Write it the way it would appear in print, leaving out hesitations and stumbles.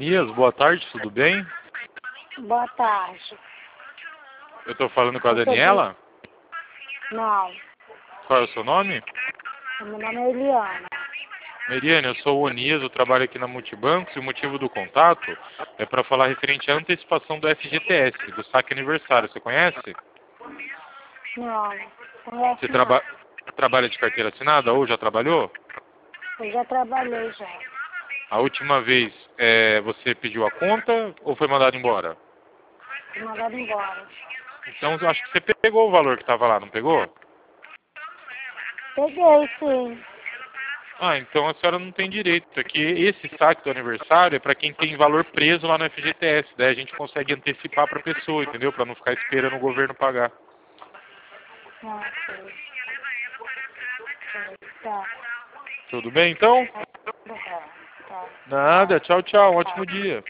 Onias, boa tarde, tudo bem? Boa tarde. Eu estou falando com a Daniela? Não, Qual é o seu nome? meu nome é Eliana. Meriane, eu sou o Onias, eu trabalho aqui na Multibancos e o motivo do contato é para falar referente à antecipação do FGTS, do saque aniversário. Você conhece? Não, conhece Você não. trabalha de carteira assinada ou já trabalhou? Eu já trabalhei já. A última vez você pediu a conta ou foi mandado embora? Fui mandado embora. Então eu acho que você pegou o valor que estava lá, não pegou? Peguei, sim. Ah, então a senhora não tem direito. É que esse saque do aniversário é para quem tem valor preso lá no FGTS. Daí a gente consegue antecipar para a pessoa, entendeu? Para não ficar esperando o governo pagar. Ah, sei. Tá. Tudo bem, então? Tá. Nada. Tchau, tchau. Um ótimo dia.